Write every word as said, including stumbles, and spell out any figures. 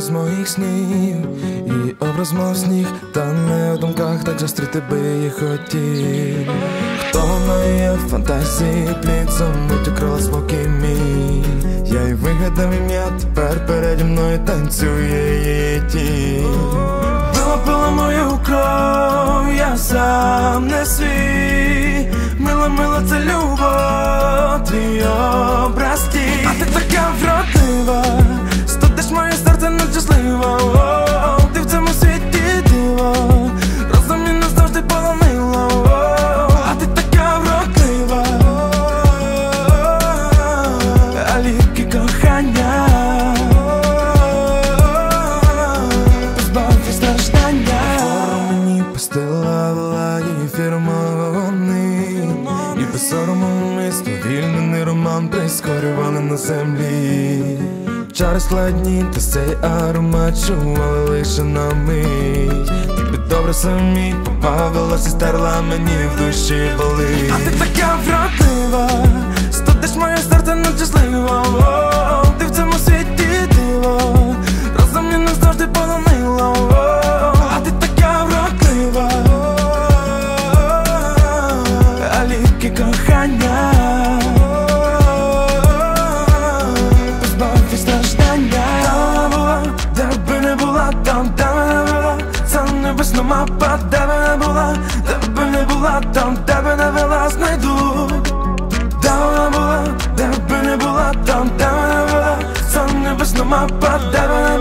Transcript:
з моїх снів, і образ мов сніг, та не у думках, так зустріти би її хотів. Хто вона є в фантазії, плід замить украла спокій мій. Я й вигадав ім'я, тепер переді мною танцює її тінь. Вилупила мою кров, я сам не свій. Мила, мила, це любов, твій образ тінь. А ти така вродлива, студиш моє серце нещаслива. Ти в цьому світі диво, розум мене завжди полонила. А ти така вродлива, а ліки кохання позбавить страждання. Форму мені постелила її фірмони, і без сорому ми сповільнений роман прискорювали на землі. Чари складні, та цей аромат чували лише на мить. Тобі добре самі побавилась і стерла мені в душі болить. А ти така вродлива, студиш моє серце нещаслива. Ти в цьому світі диво, розум мене завжди полонила. А ти така вродлива, а ліки кохання позбавить страждання. Там була, де би не була, там, де мене вела, це небесна мапа, де би не була, де би не була, там, де би не вела, знайду. Де вона була, де би не була, там, де мене вела, це небесна мапа, де би не